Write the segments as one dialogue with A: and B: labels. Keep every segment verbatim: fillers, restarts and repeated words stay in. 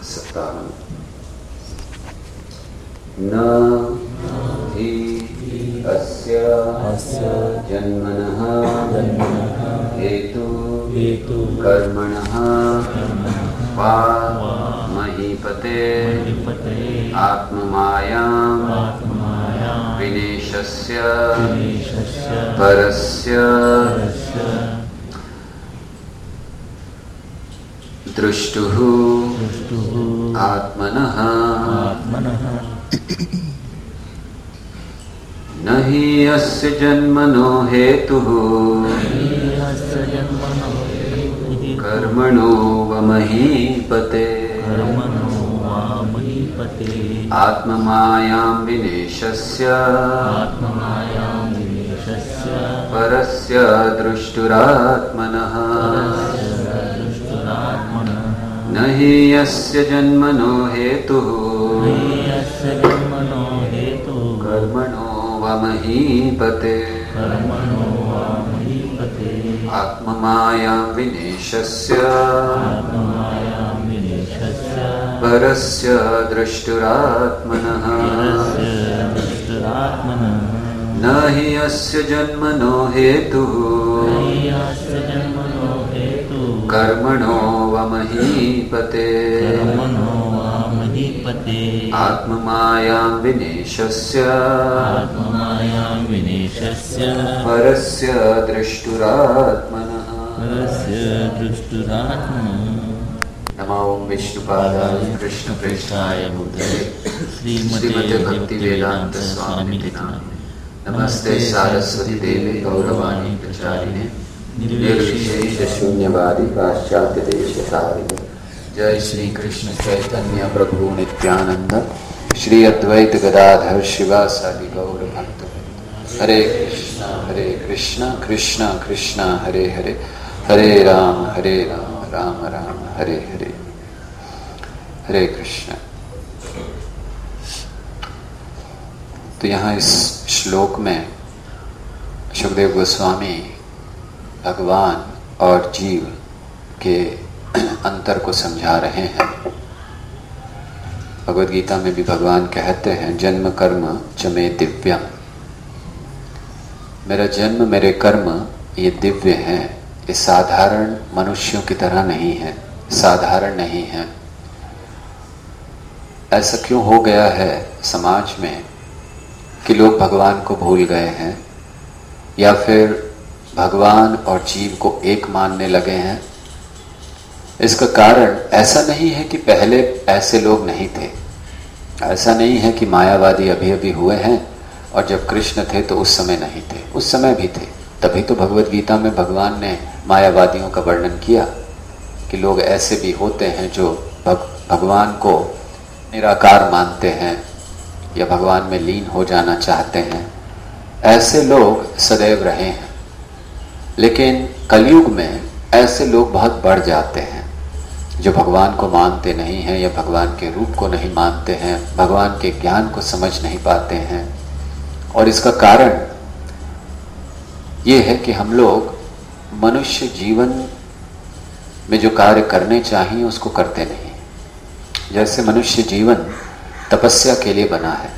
A: सत्तावन। न हि अस्य जन्मनः हेतु कर्मणः वा महीपते आत्ममायां विनेशस्य परस्य दृष्टुः आत्मनः न हि अस्य जन्मनो हेतुः कर्मणो वमहीपते आत्ममायां विनेशस्य परस्य दृष्टुरात्मनः न हि यस्य जन्मनो हेतुः कर्मणो वमहीपते आत्ममायां विनेशस्य परस्य दृष्टुरात्मनः न हि यस्य जन्मनो हेतुः कर्मणो वमहीपते आत्ममायां विनेशस्य परस्य दृष्टुरात्मनः। नमो विष्णुपादाय कृष्णप्रेष्ठाय बुद्धये श्रीमते भक्तिवेदांत स्वामिने नमस्ते सारस्वती देवी गौरवाणी प्रचारिणे निर्विशेष शून्यवादी पाश्चात्य देशतारिणे। जय श्री कृष्ण चैतन्य प्रभु नित्यानंद श्री अद्वैत गदाधर शिवासादि गौर भक्त। हरे कृष्णा हरे कृष्णा कृष्णा कृष्णा हरे हरे हरे राम हरे राम राम राम हरे हरे। हरे कृष्ण। तो यहाँ इस श्लोक में सुखदेव गोस्वामी भगवान और जीव के अंतर को समझा रहे हैं। भगवद गीता में भी भगवान कहते हैं जन्म कर्म च मे दिव्यम, मेरा जन्म मेरे कर्म ये दिव्य हैं, ये साधारण मनुष्यों की तरह नहीं है, साधारण नहीं है। ऐसा क्यों हो गया है समाज में कि लोग भगवान को भूल गए हैं या फिर भगवान और जीव को एक मानने लगे हैं? इसका कारण ऐसा नहीं है कि पहले ऐसे लोग नहीं थे, ऐसा नहीं है कि मायावादी अभी अभी हुए हैं और जब कृष्ण थे तो उस समय नहीं थे, उस समय भी थे। तभी तो भगवद गीता में भगवान ने मायावादियों का वर्णन किया कि लोग ऐसे भी होते हैं जो भग, भगवान को निराकार मानते हैं या भगवान में लीन हो जाना चाहते हैं। ऐसे लोग सदैव रहे हैं, लेकिन कलयुग में ऐसे लोग बहुत बढ़ जाते हैं जो भगवान को मानते नहीं हैं या भगवान के रूप को नहीं मानते हैं, भगवान के ज्ञान को समझ नहीं पाते हैं। और इसका कारण ये है कि हम लोग मनुष्य जीवन में जो कार्य करने चाहिए उसको करते नहीं। जैसे मनुष्य जीवन तपस्या के लिए बना है,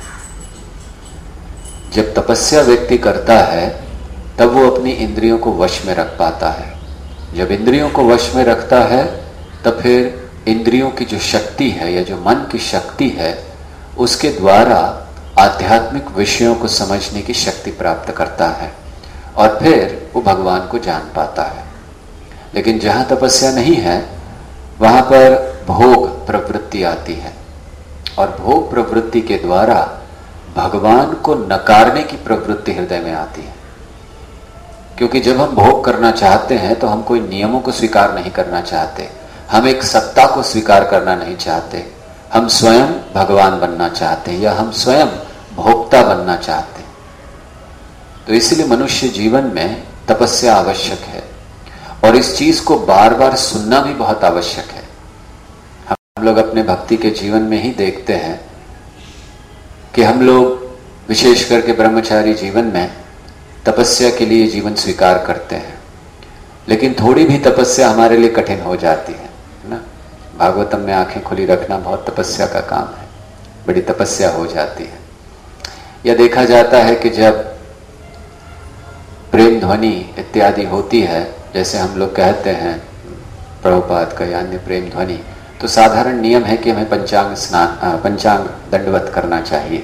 A: जब तपस्या व्यक्ति करता है तब वो अपनी इंद्रियों को वश में रख पाता है। जब इंद्रियों को वश में रखता है तब फिर इंद्रियों की जो शक्ति है या जो मन की शक्ति है उसके द्वारा आध्यात्मिक विषयों को समझने की शक्ति प्राप्त करता है और फिर वो भगवान को जान पाता है। लेकिन जहाँ तपस्या नहीं है वहाँ पर भोग प्रवृत्ति आती है और भोग प्रवृत्ति के द्वारा भगवान को नकारने की प्रवृत्ति हृदय में आती है। क्योंकि जब हम भोग करना चाहते हैं तो हम कोई नियमों को स्वीकार नहीं करना चाहते, हम एक सत्ता को स्वीकार करना नहीं चाहते, हम स्वयं भगवान बनना चाहते हैं या हम स्वयं भोक्ता बनना चाहते हैं। तो इसलिए मनुष्य जीवन में तपस्या आवश्यक है और इस चीज को बार बार सुनना भी बहुत आवश्यक है। हम लोग अपने भक्ति के जीवन में ही देखते हैं कि हम लोग विशेष करके ब्रह्मचारी जीवन में तपस्या के लिए जीवन स्वीकार करते हैं, लेकिन थोड़ी भी तपस्या हमारे लिए कठिन हो जाती है ना। भागवतम में आंखें खुली रखना बहुत तपस्या का काम है, बड़ी तपस्या हो जाती है। यह देखा जाता है कि जब प्रेम ध्वनि इत्यादि होती है, जैसे हम लोग कहते हैं प्रभुपाद का या अन्य प्रेम ध्वनि, तो साधारण नियम है कि हमें पंचांग स्नान पंचांग दंडवत करना चाहिए।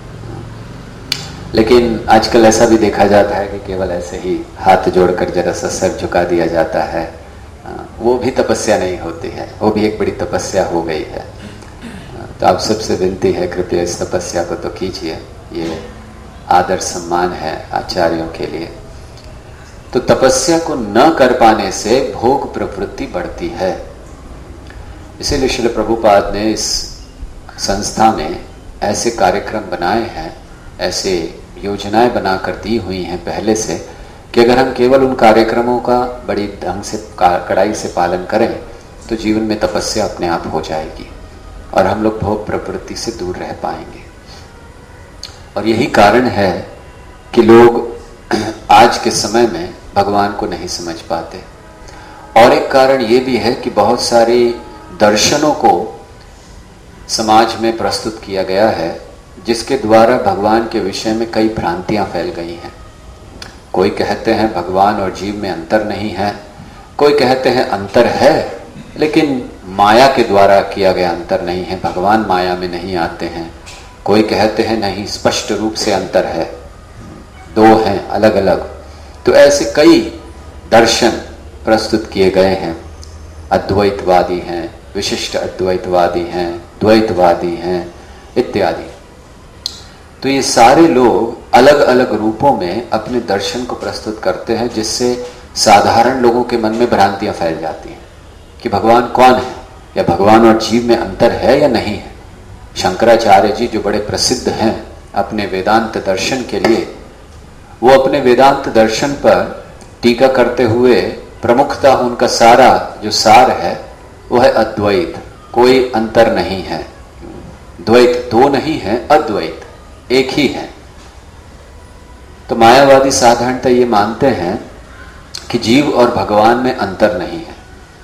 A: लेकिन आजकल ऐसा भी देखा जाता है कि केवल ऐसे ही हाथ जोड़कर जरा सा सर झुका दिया जाता है, वो भी तपस्या नहीं होती है, वो भी एक बड़ी तपस्या हो गई है। तो आप सबसे विनती है कृपया इस तपस्या को तो कीजिए, ये आदर सम्मान है आचार्यों के लिए। तो तपस्या को न कर पाने से भोग प्रवृत्ति बढ़ती है। इसीलिए श्रील प्रभुपाद ने इस संस्था में ऐसे कार्यक्रम बनाए हैं, ऐसे योजनाएं बनाकर दी हुई हैं पहले से, कि अगर हम केवल उन कार्यक्रमों का बड़ी ढंग से कड़ाई से पालन करें तो जीवन में तपस्या अपने आप हो जाएगी और हम लोग भोग प्रवृत्ति से दूर रह पाएंगे। और यही कारण है कि लोग आज के समय में भगवान को नहीं समझ पाते। और एक कारण ये भी है कि बहुत सारे दर्शनों को समाज में प्रस्तुत किया गया है, जिसके द्वारा भगवान के विषय में कई भ्रांतियां फैल गई हैं। कोई कहते हैं भगवान और जीव में अंतर नहीं है, कोई कहते हैं अंतर है लेकिन माया के द्वारा किया गया अंतर नहीं है, भगवान माया में नहीं आते हैं। कोई कहते हैं नहीं, स्पष्ट रूप से अंतर है, दो हैं अलग अलग। तो ऐसे कई दर्शन प्रस्तुत किए गए हैं। अद्वैतवादी हैं, विशिष्ट अद्वैतवादी हैं, द्वैतवादी हैं इत्यादि। तो ये सारे लोग अलग अलग रूपों में अपने दर्शन को प्रस्तुत करते हैं, जिससे साधारण लोगों के मन में भ्रांतियां फैल जाती हैं कि भगवान कौन है, या भगवान और जीव में अंतर है या नहीं है। शंकराचार्य जी जो बड़े प्रसिद्ध हैं अपने वेदांत दर्शन के लिए, वो अपने वेदांत दर्शन पर टीका करते हुए प्रमुखता उनका सारा जो सार है वो है अद्वैत, कोई अंतर नहीं है। द्वैत दो नहीं है, अद्वैत एक ही है। तो मायावादी साधारणतः ये मानते हैं कि जीव और भगवान में अंतर नहीं है,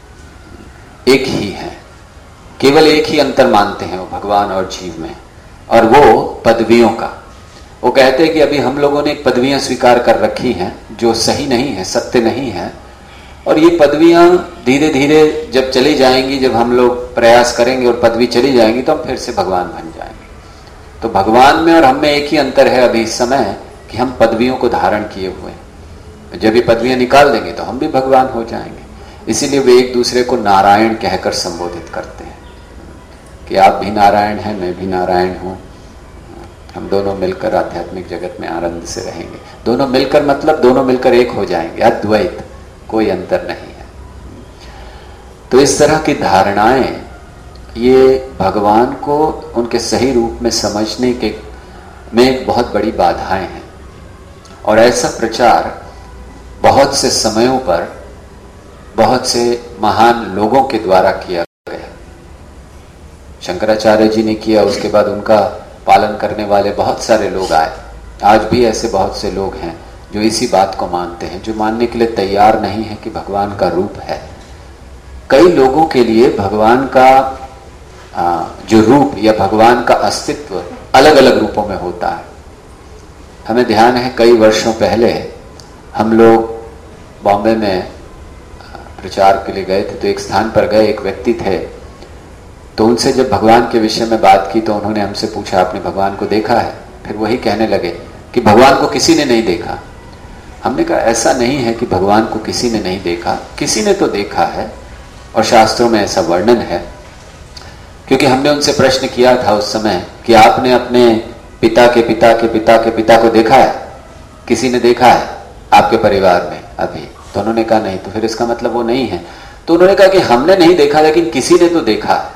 A: एक ही है, केवल एक ही अंतर मानते हैं वो भगवान और जीव में, और वो पदवियों का। वो कहते हैं कि अभी हम लोगों ने पदवियां स्वीकार कर रखी हैं जो सही नहीं है, सत्य नहीं है, और ये पदवियां धीरे धीरे जब चली जाएंगी, जब हम लोग प्रयास करेंगे और पदवी चली जाएंगी तो हम फिर से भगवान बन जाएंगे। तो भगवान में और हम में एक ही अंतर है अभी इस समय कि हम पदवियों को धारण किए हुए हैं। जब ये पदवियां निकाल देंगे तो हम भी भगवान हो जाएंगे। इसीलिए वे एक दूसरे को नारायण कहकर संबोधित करते हैं कि आप भी नारायण हैं, मैं भी नारायण हूं, हम दोनों मिलकर आध्यात्मिक जगत में आनंद से रहेंगे। दोनों मिलकर मतलब दोनों मिलकर एक हो जाएंगे, अद्वैत, कोई अंतर नहीं है। तो इस तरह की धारणाएं ये भगवान को उनके सही रूप में समझने के में एक बहुत बड़ी बाधाएं हैं। और ऐसा प्रचार बहुत से समयों पर बहुत से महान लोगों के द्वारा किया गया। शंकराचार्य जी ने किया, उसके बाद उनका पालन करने वाले बहुत सारे लोग आए। आज भी ऐसे बहुत से लोग हैं जो इसी बात को मानते हैं, जो मानने के लिए तैयार नहीं है कि भगवान का रूप है। कई लोगों के लिए भगवान का जो रूप या भगवान का अस्तित्व अलग अलग रूपों में होता है। हमें ध्यान है कई वर्षों पहले हम लोग बॉम्बे में प्रचार के लिए गए थे, तो एक स्थान पर गए, एक व्यक्ति थे, तो उनसे जब भगवान के विषय में बात की तो उन्होंने हमसे पूछा आपने भगवान को देखा है? फिर वही कहने लगे कि भगवान को किसी ने नहीं देखा। हमने कहा ऐसा नहीं है कि भगवान को किसी ने नहीं देखा, किसी ने तो देखा है, और शास्त्रों में ऐसा वर्णन है। क्योंकि हमने उनसे प्रश्न किया था उस समय कि आपने अपने पिता के पिता के पिता के पिता को देखा है? किसी ने देखा है आपके परिवार में अभी? तो उन्होंने कहा नहीं। तो फिर इसका मतलब वो नहीं है। तो उन्होंने कहा कि हमने नहीं देखा लेकिन किसी ने तो देखा है,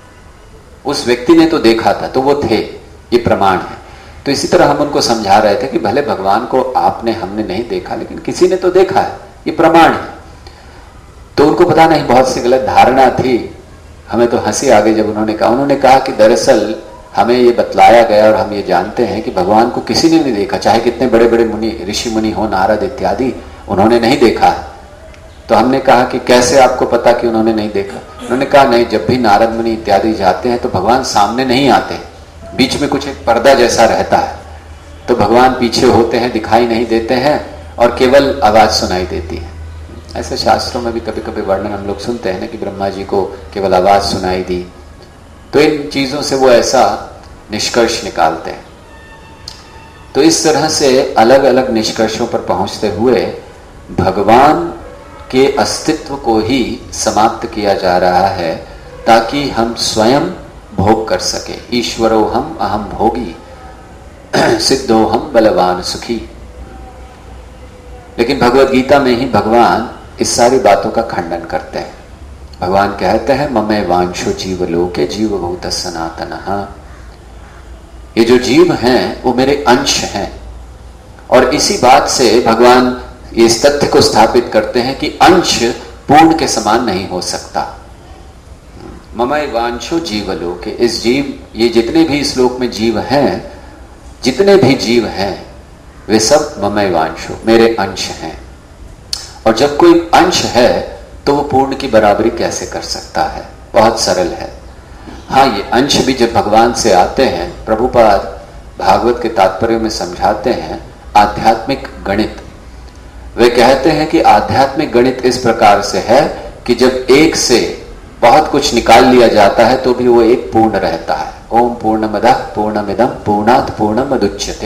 A: उस व्यक्ति ने तो देखा था, तो वो थे, ये प्रमाण है। तो इसी तरह हम उनको समझा रहे थे कि भले भगवान को आपने हमने नहीं देखा लेकिन किसी ने तो देखा है, ये प्रमाण है। तो उनको पता नहीं बहुत सी गलत धारणा थी। हमें तो हंसी आ गई जब उन्होंने कहा उन्होंने कहा कि दरअसल हमें ये बतलाया गया और हम ये जानते हैं कि भगवान को किसी ने नहीं देखा, चाहे कितने बड़े बड़े मुनि ऋषि मुनि हो, नारद इत्यादि, उन्होंने नहीं देखा। तो हमने कहा कि कैसे आपको पता कि उन्होंने नहीं देखा? उन्होंने कहा नहीं, जब भी नारद मुनि इत्यादि जाते हैं तो भगवान सामने नहीं आते, बीच में कुछ एक पर्दा जैसा रहता है, तो भगवान पीछे होते हैं, दिखाई नहीं देते हैं और केवल आवाज सुनाई देती है। ऐसे शास्त्रों में भी कभी कभी वर्णन हम लोग सुनते हैं ना कि ब्रह्मा जी को केवल आवाज सुनाई दी। तो इन चीजों से वो ऐसा निष्कर्ष निकालते हैं। तो इस तरह से अलग अलग निष्कर्षों पर पहुंचते हुए भगवान के अस्तित्व को ही समाप्त किया जा रहा है ताकि हम स्वयं भोग कर सके। ईश्वरो हम अहम भोगी सिद्धो हम बलवान सुखी। लेकिन भगवत गीता में ही भगवान इस सारी बातों का खंडन करते हैं। भगवान कहते हैं ममे वांशो जीवलोके जीवभूत सनातनः। ये जो जीव हैं वो मेरे अंश हैं। और इसी बात से भगवान ये इस तथ्य को स्थापित करते हैं कि अंश पूर्ण के समान नहीं हो सकता। ममय वांशो जीवलोके, इस जीव ये जितने भी इस लोक में जीव हैं, जितने भी जीव हैं वे सब ममय वांशो, मेरे अंश हैं। और जब कोई अंश है तो वो पूर्ण की बराबरी कैसे कर सकता है? बहुत सरल है। हाँ, ये अंश भी जब भगवान से आते हैं, प्रभुपाद भागवत के तात्पर्य में समझाते हैं आध्यात्मिक गणित। वे कहते हैं कि आध्यात्मिक गणित इस प्रकार से है कि जब एक से बहुत कुछ निकाल लिया जाता है तो भी वो एक पूर्ण रहता है। ओम पूर्णमदः पूर्णमिदं पूर्णात् पूर्णमुदच्यते।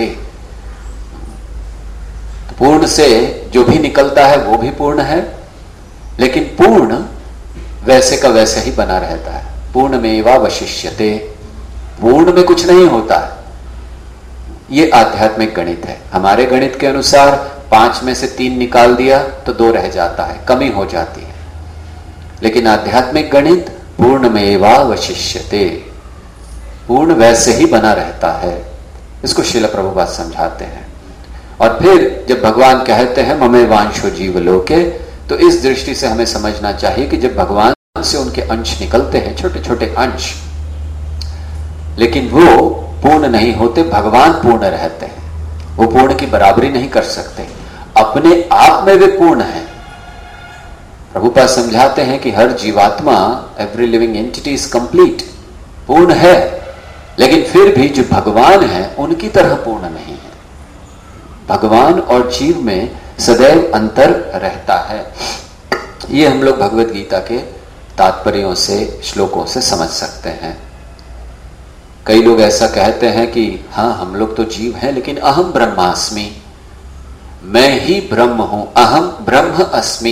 A: पूर्ण से जो भी निकलता है वो भी पूर्ण है, लेकिन पूर्ण वैसे का वैसे ही बना रहता है। पूर्णमेवावशिष्यते, पूर्ण में कुछ नहीं होता है। ये आध्यात्मिक गणित है। हमारे गणित के अनुसार पांच में से तीन निकाल दिया तो दो रह जाता है, कमी हो जाती है। लेकिन आध्यात्मिक गणित पूर्णमेवावशिष्यते, पूर्ण वैसे ही बना रहता है। इसको श्रील प्रभुपाद समझाते हैं। और फिर जब भगवान कहते हैं ममे वांशो जीवलोके, तो इस दृष्टि से हमें समझना चाहिए कि जब भगवान से उनके अंश निकलते हैं, छोटे छोटे अंश, लेकिन वो पूर्ण नहीं होते। भगवान पूर्ण रहते हैं, वो पूर्ण की बराबरी नहीं कर सकते। अपने आप में वे पूर्ण हैं। प्रभुपाद समझाते हैं कि हर जीवात्मा, every living entity is complete, पूर्ण है, लेकिन फिर भी जो भगवान है उनकी तरह पूर्ण नहीं है। भगवान और जीव में सदैव अंतर रहता है। ये हम लोग भगवत गीता के तात्पर्यों से, श्लोकों से समझ सकते हैं। कई लोग ऐसा कहते हैं कि हाँ, हम लोग तो जीव हैं, लेकिन अहम ब्रह्मास्मि, मैं ही ब्रह्म हूं, अहम ब्रह्म अस्मि।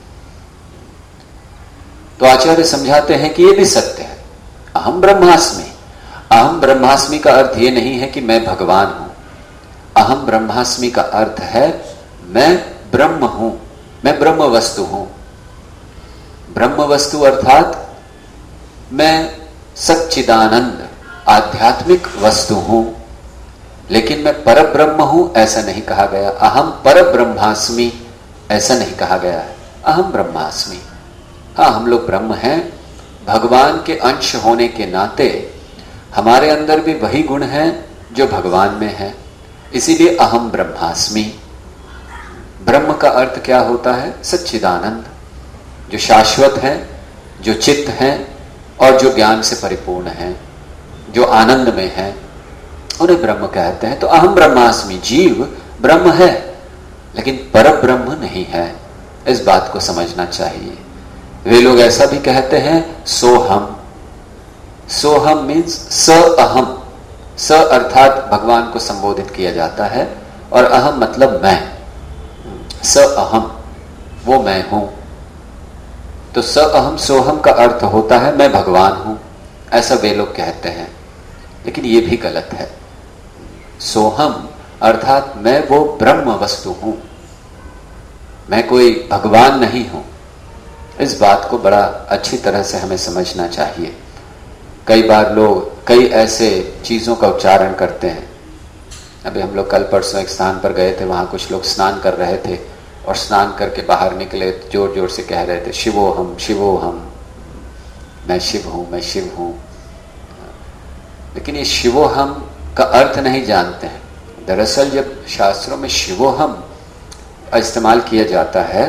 A: तो आचार्य समझाते हैं कि यह भी सत्य है। अहम ब्रह्मास्मि, अहम ब्रह्मास्मि का अर्थ यह नहीं है कि मैं भगवान हूं। अहम ब्रह्मास्मि का अर्थ है मैं ब्रह्म हूं, मैं ब्रह्म वस्तु हूं। ब्रह्म वस्तु अर्थात मैं सच्चिदानंद आध्यात्मिक वस्तु हूं। लेकिन मैं पर ब्रह्म हूं ऐसा नहीं कहा गया। अहम पर ब्रह्मास्मि ऐसा नहीं कहा गया है। अहम ब्रह्मास्मि, हाँ, हम लोग ब्रह्म हैं। भगवान के अंश होने के नाते हमारे अंदर भी वही गुण हैं जो भगवान में है, इसीलिए अहम ब्रह्मास्मि। ब्रह्म का अर्थ क्या होता है? सच्चिदानंद, जो शाश्वत है, जो चित्त है और जो ज्ञान से परिपूर्ण है, जो आनंद में है, उन्हें ब्रह्म कहते हैं। तो अहम ब्रह्मास्मि, जीव ब्रह्म है लेकिन पर ब्रह्म नहीं है। इस बात को समझना चाहिए। वे लोग ऐसा भी कहते हैं सोहम। सोहम मीन्स स अहम। स अर्थात भगवान को संबोधित किया जाता है और अहम मतलब मैं। स अहम, वो मैं हूं। तो स अहम सोहम का अर्थ होता है मैं भगवान हूं, ऐसा वे लोग कहते हैं। लेकिन यह भी गलत है। सोहम अर्थात मैं वो ब्रह्म वस्तु हूं, मैं कोई भगवान नहीं हूं। इस बात को बड़ा अच्छी तरह से हमें समझना चाहिए। कई बार लोग कई ऐसे चीजों का उच्चारण करते हैं। अभी हम लोग कल परसों एक स्थान पर गए थे, वहां कुछ लोग स्नान कर रहे थे और स्नान करके बाहर निकले, जोर जोर से कह रहे थे शिवो हम, शिवो हम, मैं शिव हूं, मैं शिव हूं। लेकिन ये शिवो हम का अर्थ नहीं जानते हैं। दरअसल जब शास्त्रों में शिवो हम इस्तेमाल किया जाता है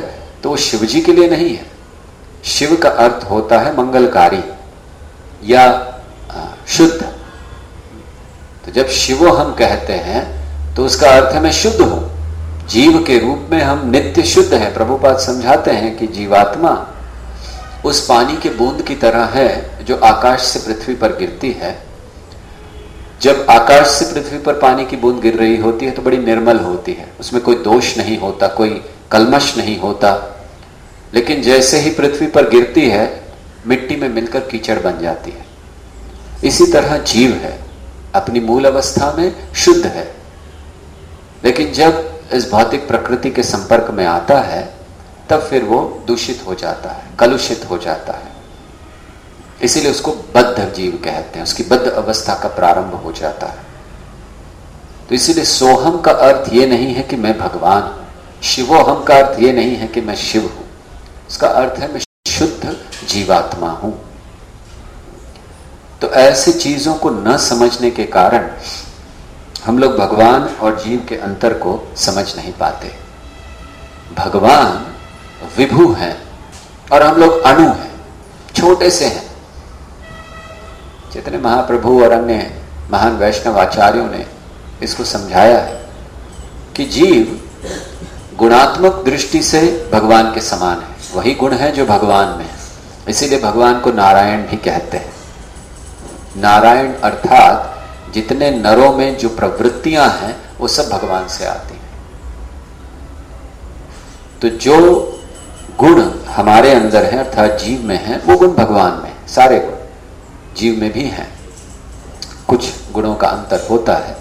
A: तो वो शिव जी के लिए नहीं है। शिव का अर्थ होता है मंगलकारी या शुद्ध। तो जब शिवो हम कहते हैं तो उसका अर्थ है मैं शुद्ध हूं। जीव के रूप में हम नित्य शुद्ध हैं। प्रभुपाद समझाते हैं कि जीवात्मा उस पानी के बूंद की तरह है जो आकाश से पृथ्वी पर गिरती है। जब आकाश से पृथ्वी पर पानी की बूंद गिर रही होती है तो बड़ी निर्मल होती है, उसमें कोई दोष नहीं होता, कोई कलमश नहीं होता। लेकिन जैसे ही पृथ्वी पर गिरती है मिट्टी में मिलकर कीचड़ बन जाती है। इसी तरह जीव है, अपनी मूल अवस्था में शुद्ध है, लेकिन जब इस भौतिक प्रकृति के संपर्क में आता है तब फिर वो दूषित हो जाता है, कलुषित हो जाता है। इसीलिए उसको बद्ध जीव कहते हैं, उसकी बद्ध अवस्था का प्रारंभ हो जाता है। तो इसीलिए सोहम का अर्थ ये नहीं है कि मैं भगवान हूं, शिवोहम का अर्थ ये नहीं है कि मैं शिव हूं। उसका अर्थ है मैं शुद्ध जीवात्मा हूं। तो ऐसे चीजों को न समझने के कारण हम लोग भगवान और जीव के अंतर को समझ नहीं पाते। भगवान विभु हैं और हम लोग अणु हैं, छोटे से हैं। जितने महाप्रभु और अन्य महान वैष्णव आचार्यों ने इसको समझाया है कि जीव गुणात्मक दृष्टि से भगवान के समान है, वही गुण है जो भगवान में है। इसीलिए भगवान को नारायण भी कहते हैं। नारायण अर्थात जितने नरों में जो प्रवृत्तियां हैं वो सब भगवान से आती हैं। तो जो गुण हमारे अंदर है अर्थात जीव में है वो गुण भगवान में है। सारे गुण जीव में भी हैं, कुछ गुणों का अंतर होता है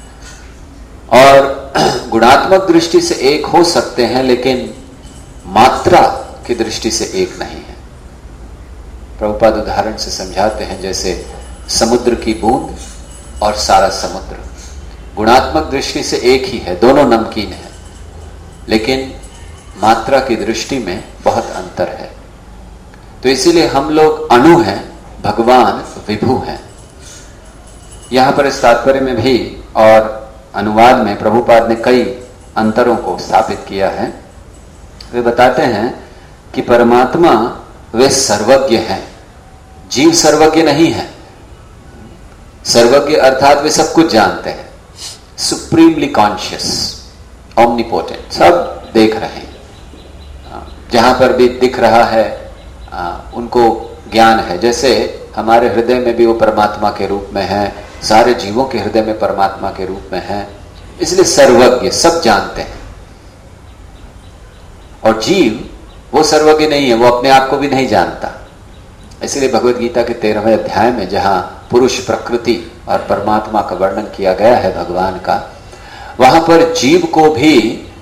A: और गुणात्मक दृष्टि से एक हो सकते हैं लेकिन मात्रा की दृष्टि से एक नहीं है। प्रभुपाद उदाहरण से समझाते हैं, जैसे समुद्र की बूंद और सारा समुद्र गुणात्मक दृष्टि से एक ही है, दोनों नमकीन है, लेकिन मात्रा की दृष्टि में बहुत अंतर है। तो इसीलिए हम लोग अणु हैं, भगवान विभु हैं। यहां पर इस तात्पर्य में भी और अनुवाद में प्रभुपाद ने कई अंतरों को स्थापित किया है। वे बताते हैं कि परमात्मा वे सर्वज्ञ हैं, जीव सर्वज्ञ नहीं है। सर्वज्ञ अर्थात वे सब कुछ जानते हैं, सुप्रीमली कॉन्शियस, ओमनीपोटेंट, सब देख रहे हैं। जहां पर भी दिख रहा है आ, उनको ज्ञान है। जैसे हमारे हृदय में भी वो परमात्मा के रूप में है, सारे जीवों के हृदय में परमात्मा के रूप में है, इसलिए सर्वज्ञ, सब जानते हैं। और जीव वो सर्वज्ञ नहीं है, वो अपने आप को भी नहीं जानता। इसलिए भगवद गीता के तेरहवें अध्याय में जहां पुरुष प्रकृति और परमात्मा का वर्णन किया गया है भगवान का, वहां पर जीव को भी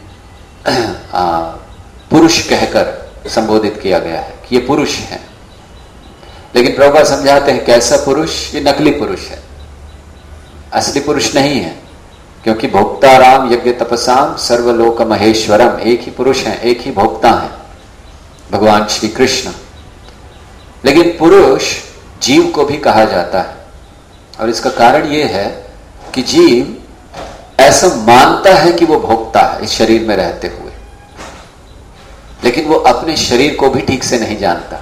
A: आ, पुरुष कहकर संबोधित किया गया है कि ये पुरुष है। लेकिन प्रभुपाद समझाते हैं कैसा पुरुष, ये नकली पुरुष है, असली पुरुष नहीं है। क्योंकि भोक्ता राम यज्ञ तपसाम सर्वलोक महेश्वरम, एक ही पुरुष है, एक ही भोक्ता है, भगवान श्री कृष्ण। लेकिन पुरुष जीव को भी कहा जाता है और इसका कारण यह है कि जीव ऐसा मानता है कि वो भोक्ता है इस शरीर में रहते हुए, लेकिन वो अपने शरीर को भी ठीक से नहीं जानता।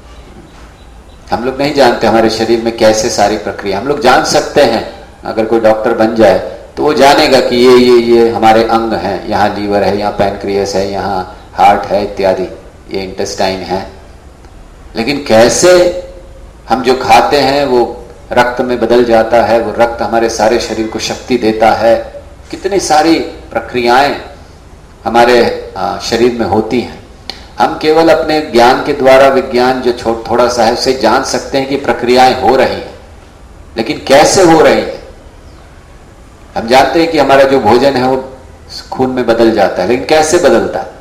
A: हम लोग नहीं जानते हमारे शरीर में कैसे सारी प्रक्रिया। हम लोग जान सकते हैं, अगर कोई डॉक्टर बन जाए तो वो जानेगा कि ये ये ये हमारे अंग हैं, यहाँ लीवर है, यहाँ पैनक्रियास है, यहाँ हार्ट है इत्यादि, ये इंटेस्टाइन है। लेकिन कैसे हम जो खाते हैं वो रक्त में बदल जाता है, वो रक्त हमारे सारे शरीर को शक्ति देता है, कितनी सारी प्रक्रियाएं हमारे शरीर में होती हैं। हम केवल अपने ज्ञान के द्वारा, विज्ञान जो छोट थोड़ा सा है, उससे जान सकते हैं कि प्रक्रियाएं हो रही हैं, लेकिन कैसे हो रही है। हम जानते हैं कि हमारा जो भोजन है वो खून में बदल जाता है, लेकिन कैसे बदलता है?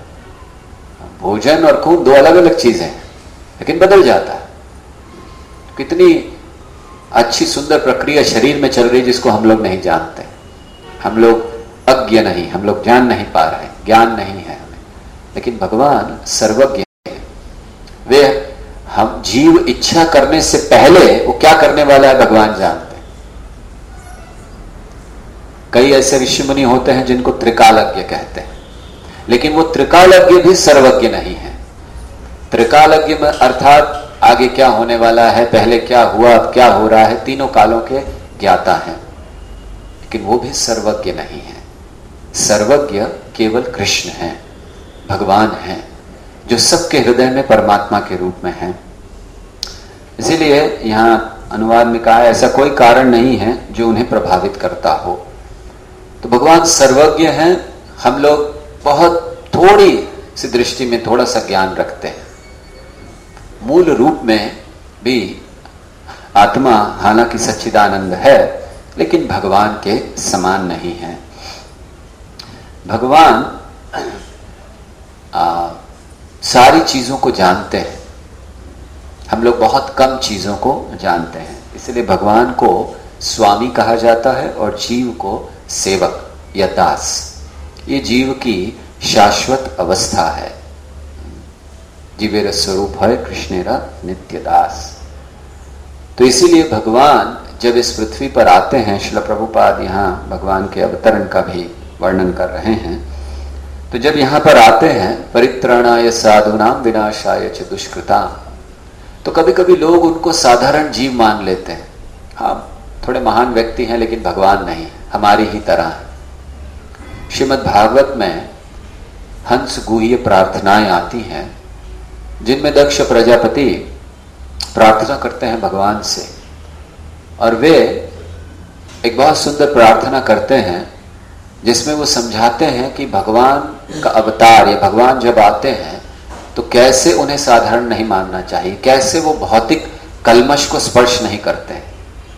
A: भोजन और खून दो अलग अलग चीजें हैं, लेकिन बदल जाता है। कितनी अच्छी सुंदर प्रक्रिया शरीर में चल रही है जिसको हम लोग नहीं जानते। हम लोग अज्ञ नहीं, हम लोग जान नहीं पा रहे, ज्ञान नहीं है हमें। लेकिन भगवान सर्वज्ञ है। वे हम जीव इच्छा करने से पहले वो क्या करने वाला है भगवान जानते हैं। कई ऐसे ऋषि मुनि होते हैं जिनको त्रिकालज्ञ कहते हैं, लेकिन वो त्रिकालज्ञ भी सर्वज्ञ नहीं है। त्रिकालज्ञ में अर्थात आगे क्या होने वाला है, पहले क्या हुआ, अब क्या हो रहा है, तीनों कालों के ज्ञाता हैं, लेकिन वो भी सर्वज्ञ नहीं है। सर्वज्ञ केवल कृष्ण हैं, भगवान हैं, जो सबके हृदय में परमात्मा के रूप में हैं। इसीलिए यहां अनुवाद में कहा ऐसा कोई कारण नहीं है जो उन्हें प्रभावित करता हो। तो भगवान सर्वज्ञ हैं, हम लोग बहुत थोड़ी सी दृष्टि में थोड़ा सा ज्ञान रखते हैं। मूल रूप में भी आत्मा हालांकि सच्चिदानंद है, लेकिन भगवान के समान नहीं है। भगवान आ, सारी चीजों को जानते हैं, हम लोग बहुत कम चीजों को जानते हैं। इसलिए भगवान को स्वामी कहा जाता है और जीव को सेवक या दास। ये जीव की शाश्वत अवस्था है। जीवेर स्वरूप है कृष्णेरा नित्य दास। तो इसीलिए भगवान जब इस पृथ्वी पर आते हैं, श्रील प्रभुपाद यहाँ भगवान के अवतरण का भी वर्णन कर रहे हैं। तो जब यहाँ पर आते हैं, परित्राणाय साधूनाम विनाशाय च दुष्कृताम, तो कभी कभी लोग उनको साधारण जीव मान लेते हैं। हाँ, थोड़े महान व्यक्ति हैं, लेकिन भगवान नहीं, हमारी ही तरह है। श्रीमद् भागवत में हंस गुह्य प्रार्थनाएं आती हैं, जिनमें दक्ष प्रजापति प्रार्थना करते हैं भगवान से, और वे एक बहुत सुंदर प्रार्थना करते हैं जिसमें वो समझाते हैं कि भगवान का अवतार या भगवान जब आते हैं तो कैसे उन्हें साधारण नहीं मानना चाहिए, कैसे वो भौतिक कल्मश को स्पर्श नहीं करते हैं।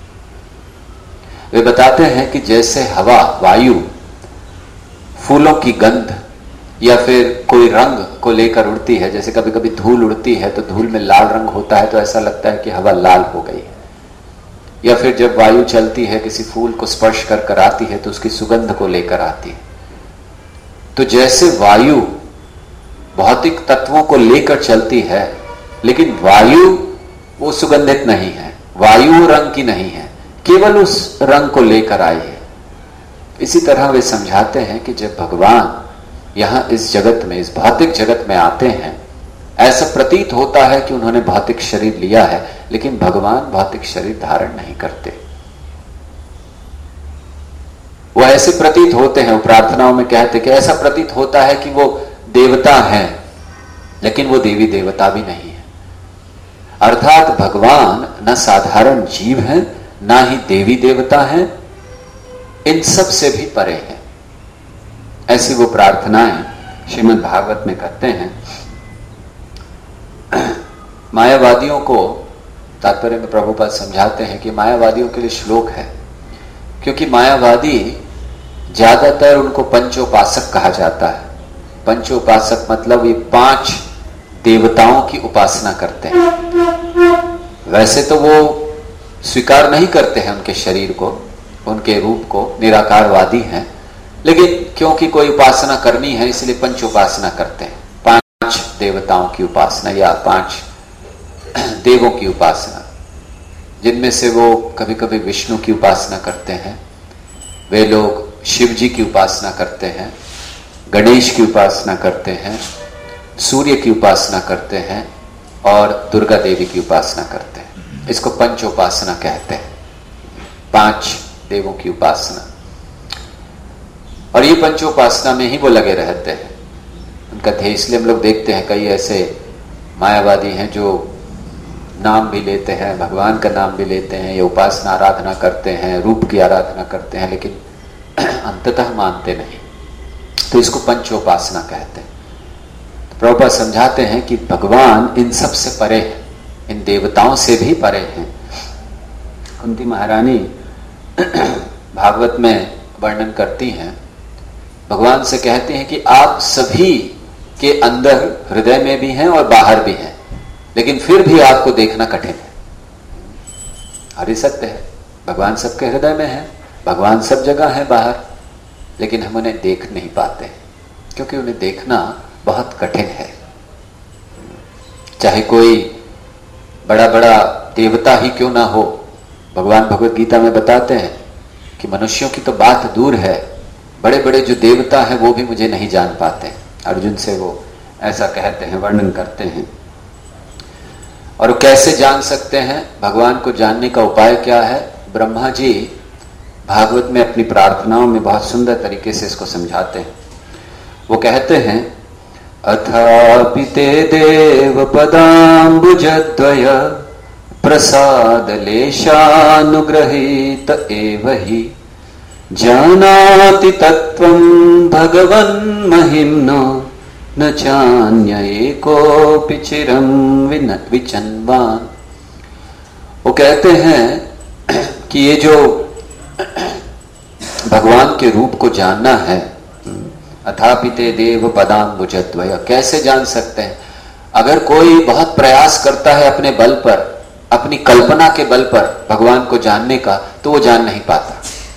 A: वे बताते हैं कि जैसे हवा, वायु, फूलों की गंध या फिर कोई रंग को लेकर उड़ती है, जैसे कभी कभी धूल उड़ती है तो धूल में लाल रंग होता है तो ऐसा लगता है कि हवा लाल हो गई है, या फिर जब वायु चलती है किसी फूल को स्पर्श कर कर आती है तो उसकी सुगंध को लेकर आती है। तो जैसे वायु भौतिक तत्वों को लेकर चलती है, लेकिन वायु वो सुगंधित नहीं है, वायु रंग की नहीं है, केवल उस रंग को लेकर आई है। इसी तरह वे समझाते हैं कि जब भगवान यहां इस जगत में, इस भौतिक जगत में आते हैं, ऐसा प्रतीत होता है कि उन्होंने भौतिक शरीर लिया है, लेकिन भगवान भौतिक शरीर धारण नहीं करते। वो ऐसे प्रतीत होते हैं, वो प्रार्थनाओं में कहते कि ऐसा प्रतीत होता है कि वो देवता हैं, लेकिन वो देवी देवता भी नहीं है। अर्थात भगवान न साधारण जीव हैं, ना ही देवी देवता हैं, इन सब से भी परे हैं। ऐसी वो प्रार्थनाएं श्रीमद् भागवत में करते हैं। मायावादियों को तात्पर्य में प्रभुपाद समझाते हैं कि मायावादियों के लिए श्लोक है, क्योंकि मायावादी ज्यादातर उनको पंचोपासक कहा जाता है। पंचोपासक मतलब ये पांच देवताओं की उपासना करते हैं। वैसे तो वो स्वीकार नहीं करते हैं उनके शरीर को, उनके रूप को, निराकारवादी हैं, लेकिन क्योंकि कोई उपासना करनी है इसलिए पंचोपासना करते हैं। पांच देवताओं की उपासना या पांच देवों की उपासना, जिनमें से वो कभी कभी विष्णु की उपासना करते हैं, वे लोग शिव जी की उपासना करते हैं, गणेश की उपासना करते हैं, सूर्य की उपासना करते हैं और दुर्गा देवी की उपासना करते हैं। इसको पंचोपासना कहते हैं, पांच देवों की उपासना। और ये पंचोपासना में ही वो लगे रहते हैं, उनका ध्येय। इसलिए हम लोग देखते हैं कई ऐसे मायावादी हैं जो नाम भी लेते हैं, भगवान का नाम भी लेते हैं, ये उपासना आराधना करते हैं, रूप की आराधना करते हैं, लेकिन अंततः मानते नहीं। तो इसको पंचोपासना कहते हैं। तो प्रभुपाद समझाते हैं कि भगवान इन सब से परे है, इन देवताओं से भी परे हैं। कुंती महारानी भागवत में वर्णन करती हैं, भगवान से कहते हैं कि आप सभी के अंदर हृदय में भी हैं और बाहर भी हैं, लेकिन फिर भी आपको देखना कठिन है। और ये सत्य है, भगवान सबके हृदय में है, भगवान सब जगह है बाहर, लेकिन हम उन्हें देख नहीं पाते, क्योंकि उन्हें देखना बहुत कठिन है। चाहे कोई बड़ा बड़ा देवता ही क्यों ना हो, भगवान भगवत गीता में बताते हैं कि मनुष्यों की तो बात दूर है, बड़े बड़े जो देवता हैं वो भी मुझे नहीं जान पाते, अर्जुन से वो ऐसा कहते हैं, वर्णन करते हैं। और कैसे जान सकते हैं? भगवान को जानने का उपाय क्या है? ब्रह्मा जी भागवत में अपनी प्रार्थनाओं में बहुत सुंदर तरीके से इसको समझाते हैं। वो कहते हैं, अथापि ते देव पदाम्बुजद्वय प्रसाद लेशानुग्रहीत एव हि जानाति तत्त्वं भगवन् महिम्नो न चान्य एकोऽपि चिरं विचन्वान्। वो कहते हैं कि ये जो भगवान के रूप को जानना है, अथापि ते देव पदाम्बुजद्वय, कैसे जान सकते हैं? अगर कोई बहुत प्रयास करता है अपने बल पर, अपनी कल्पना के बल पर भगवान को जानने का, तो वो जान नहीं पाता।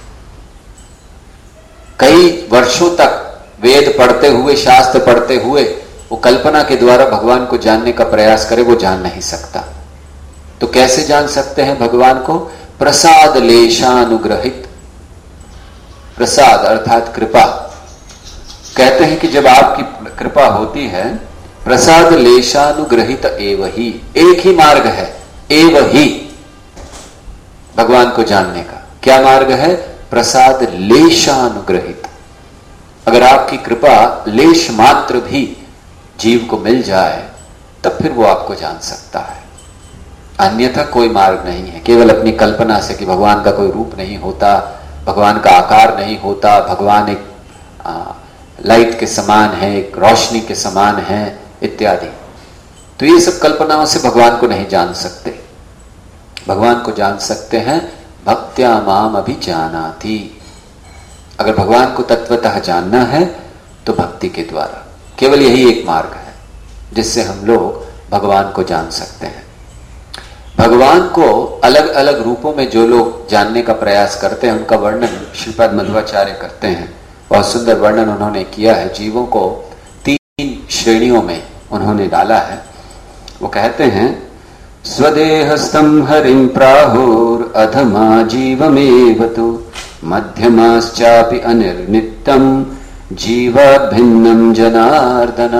A: कई वर्षों तक वेद पढ़ते हुए, शास्त्र पढ़ते हुए, वो कल्पना के द्वारा भगवान को जानने का प्रयास करे, वो जान नहीं सकता। तो कैसे जान सकते हैं भगवान को? प्रसाद लेशानुग्रहित। प्रसाद अर्थात कृपा। कहते हैं कि जब आपकी कृपा होती है, प्रसाद लेशानुग्रहित एव ही, एक ही मार्ग है, एव ही, भगवान को जानने का। क्या मार्ग है? प्रसाद लेशानुग्रहित। अगर आपकी कृपा लेश मात्र भी जीव को मिल जाए, तब फिर वो आपको जान सकता है। अन्यथा कोई मार्ग नहीं है। केवल अपनी कल्पना से कि भगवान का कोई रूप नहीं होता, भगवान का आकार नहीं होता, भगवान एक आ, लाइट के समान है, एक रोशनी के समान है, इत्यादि, तो ये सब कल्पनाओं से भगवान को नहीं जान सकते। भगवान को जान सकते हैं भक्त्या माम अभिजानाति। अगर भगवान को तत्वतः जानना है तो भक्ति के द्वारा, केवल यही एक मार्ग है जिससे हम लोग भगवान को जान सकते हैं। भगवान को अलग अलग रूपों में जो लोग जानने का प्रयास करते हैं, उनका वर्णन श्रीपाद मध्वाचार्य करते हैं। बहुत सुंदर वर्णन उन्होंने किया है। जीवों को तीन श्रेणियों में उन्होंने डाला है। वो कहते हैं, स्वदेहस्थं हरिं प्राहुर अधमा जीवमेव तु मध्यमाश्चापि अनिर्नित्यं जीवात् भिन्नं जनार्दन।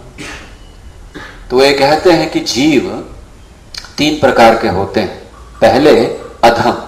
A: तो ये कहते हैं कि जीव तीन प्रकार के होते हैं। पहले अधम।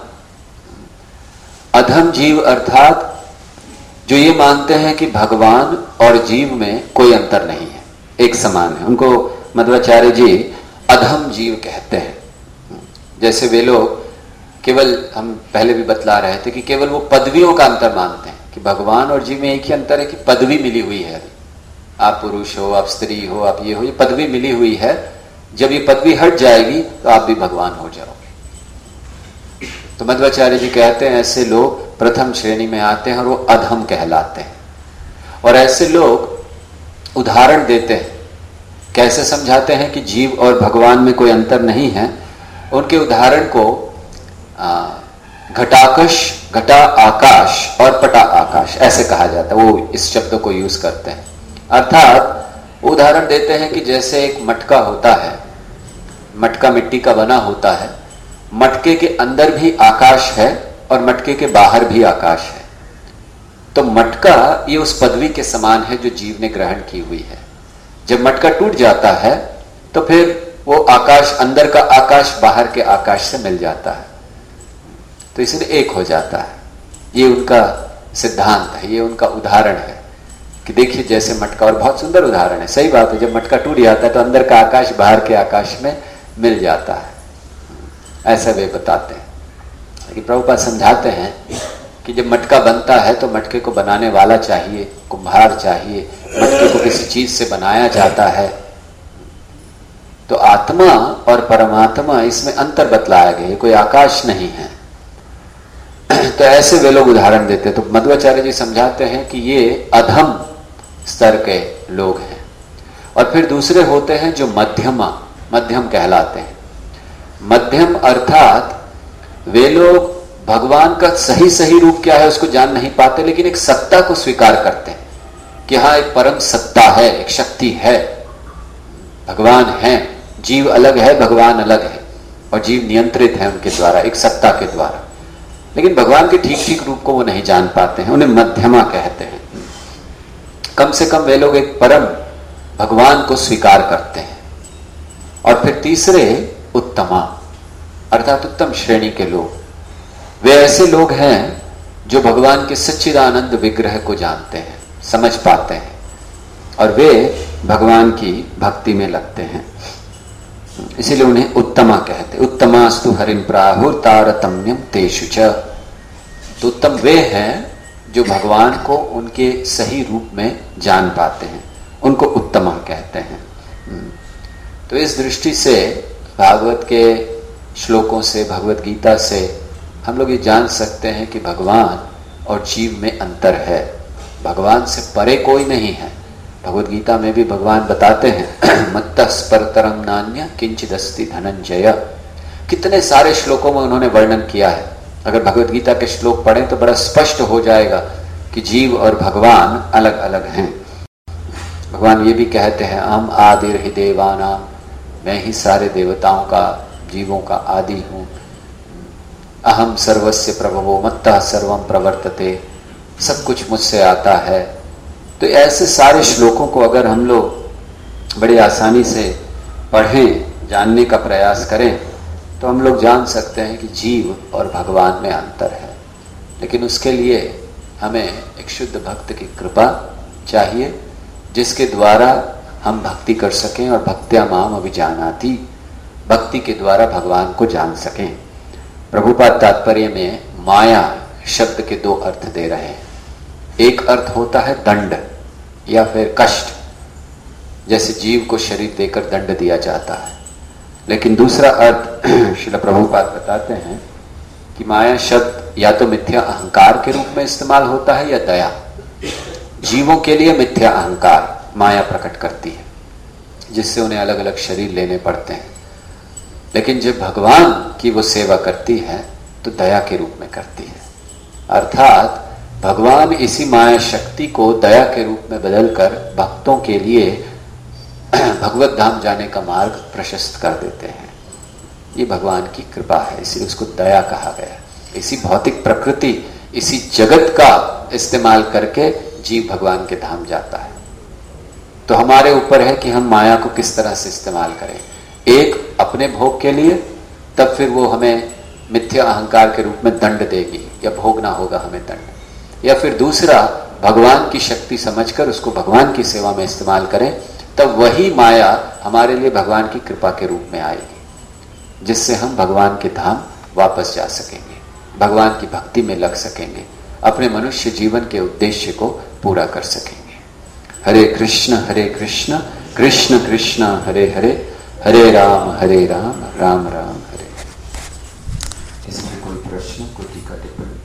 A: अधम जीव अर्थात जो ये मानते हैं कि भगवान और जीव में कोई अंतर नहीं है, एक समान है। उनको मध्वाचार्य जी अधम जीव कहते हैं। जैसे वे लोग केवल, हम पहले भी बतला रहे थे कि केवल वो पदवियों का अंतर मानते हैं कि भगवान और जीव में एक ही अंतर है कि पदवी मिली हुई है। आप पुरुष हो, आप स्त्री हो, आप ये हो, ये पदवी मिली हुई है। जब ये पदवी हट जाएगी तो आप भी भगवान हो जाओगे। तो मध्वाचार्य जी कहते हैं ऐसे लोग प्रथम श्रेणी में आते हैं और वो अधम कहलाते हैं। और ऐसे लोग उदाहरण देते हैं, कैसे समझाते हैं कि जीव और भगवान में कोई अंतर नहीं है। उनके उदाहरण को घटाकश, घटा आकाश और पटा आकाश ऐसे कहा जाता है। वो इस शब्द को यूज करते हैं। अर्थात उदाहरण देते हैं कि जैसे एक मटका होता है, मटका मिट्टी का बना होता है, मटके के अंदर भी आकाश है और मटके के बाहर भी आकाश है। तो मटका ये उस पदवी के समान है जो जीव ने ग्रहण की हुई है। जब मटका टूट जाता है तो फिर वो आकाश, अंदर का आकाश बाहर के आकाश से मिल जाता है, तो इसलिए एक हो जाता है। ये उनका सिद्धांत है, ये उनका उदाहरण है कि देखिए जैसे मटका, और बहुत सुंदर उदाहरण है। सही बात है, जब मटका टूट जाता है तो अंदर का आकाश बाहर के आकाश में मिल जाता है, ऐसा वे बताते हैं। लेकिन प्रभुपाद समझाते हैं कि जब मटका बनता है तो मटके को बनाने वाला चाहिए, कुम्हार चाहिए, मटके को किसी चीज से बनाया जाता है। तो आत्मा और परमात्मा, इसमें अंतर बतलाया गया, कोई आकाश नहीं है। तो ऐसे वे लोग उदाहरण देते। तो मध्वाचार्य जी समझाते हैं कि ये अधम स्तर के लोग हैं। और फिर दूसरे होते हैं जो मध्यमा, मध्यम कहलाते हैं। मध्यम अर्थात वे लोग भगवान का सही सही रूप क्या है उसको जान नहीं पाते, लेकिन एक सत्ता को स्वीकार करते हैं कि हाँ एक परम सत्ता है, एक शक्ति है, भगवान है। जीव अलग है, भगवान अलग है, और जीव नियंत्रित है उनके द्वारा, एक सत्ता के द्वारा। लेकिन भगवान के ठीक ठीक रूप को वो नहीं जान पाते हैं, उन्हें मध्यमा कहते हैं। कम से कम वे लोग एक परम भगवान को स्वीकार करते हैं। और फिर तीसरे उत्तमा अर्थात उत्तम श्रेणी के लोग, वे ऐसे लोग हैं जो भगवान के सच्चिदानंद विग्रह को जानते हैं, समझ पाते हैं और वे भगवान की भक्ति में लगते हैं, इसीलिए उन्हें उत्तमा कहते। उत्तमास्तु हरिं प्राहुर तारतम्यम तेषु च। तो उत्तम वे हैं जो भगवान को उनके सही रूप में जान पाते हैं, उनको उत्तमा कहते हैं। तो इस दृष्टि से भागवत के श्लोकों से, भगवत गीता से हम लोग ये जान सकते हैं कि भगवान और जीव में अंतर है। भगवान से परे कोई नहीं है। भगवत गीता में भी भगवान बताते हैं मत्तः परतरम नान्य किंचिदस्ति धनंजय। कितने सारे श्लोकों में उन्होंने वर्णन किया है। अगर भगवत गीता के श्लोक पढ़ें तो बड़ा स्पष्ट हो जाएगा कि जीव और भगवान अलग अलग हैं। भगवान ये भी कहते हैं अहम आदिर हि देवानाम, मैं ही सारे देवताओं का, जीवों का आदि हूं। अहम सर्वस्य प्रभवो मत्तः सर्वम प्रवर्तते, सब कुछ मुझसे आता है। तो ऐसे सारे श्लोकों को अगर हम लोग बड़ी आसानी से पढ़ें, जानने का प्रयास करें, तो हम लोग जान सकते हैं कि जीव और भगवान में अंतर है। लेकिन उसके लिए हमें एक शुद्ध भक्त की कृपा चाहिए, जिसके द्वारा हम भक्ति कर सकें और भक्त्या माम अभिजानाति, भक्ति के द्वारा भगवान को जान सकें। प्रभुपाद तात्पर्य में माया शब्द के दो अर्थ दे रहे हैं। एक अर्थ होता है दंड या फिर कष्ट, जैसे जीव को शरीर देकर दंड दिया जाता है। लेकिन दूसरा अर्थ श्रील प्रभुपाद बताते हैं कि माया शब्द या तो मिथ्या अहंकार के रूप में इस्तेमाल होता है या दया। जीवों के लिए मिथ्या अहंकार माया प्रकट करती है, जिससे उन्हें अलग अलग शरीर लेने पड़ते हैं। लेकिन जब भगवान की वो सेवा करती है तो दया के रूप में करती है, अर्थात भगवान इसी माया शक्ति को दया के रूप में बदलकर भक्तों के लिए भगवत धाम जाने का मार्ग प्रशस्त कर देते हैं। ये भगवान की कृपा है, इसलिए उसको दया कहा गया। इसी भौतिक प्रकृति, इसी जगत का इस्तेमाल करके जीव भगवान के धाम जाता है। तो हमारे ऊपर है कि हम माया को किस तरह से इस्तेमाल करें। एक अपने भोग के लिए, तब फिर वो हमें मिथ्या अहंकार के रूप में दंड देगी या भोगना होगा हमें दंड। या फिर दूसरा, भगवान की शक्ति समझकर उसको भगवान की सेवा में इस्तेमाल करें, तब वही माया हमारे लिए भगवान की कृपा के रूप में आएगी, जिससे हम भगवान के धाम वापस जा सकेंगे, भगवान की भक्ति में लग सकेंगे, अपने मनुष्य जीवन के उद्देश्य को पूरा कर सकेंगे। हरे कृष्ण हरे कृष्ण कृष्ण कृष्ण हरे हरे, हरे राम हरे राम राम राम हरे। इसमें कोई प्रश्न, कोई टीका टिप्पणी?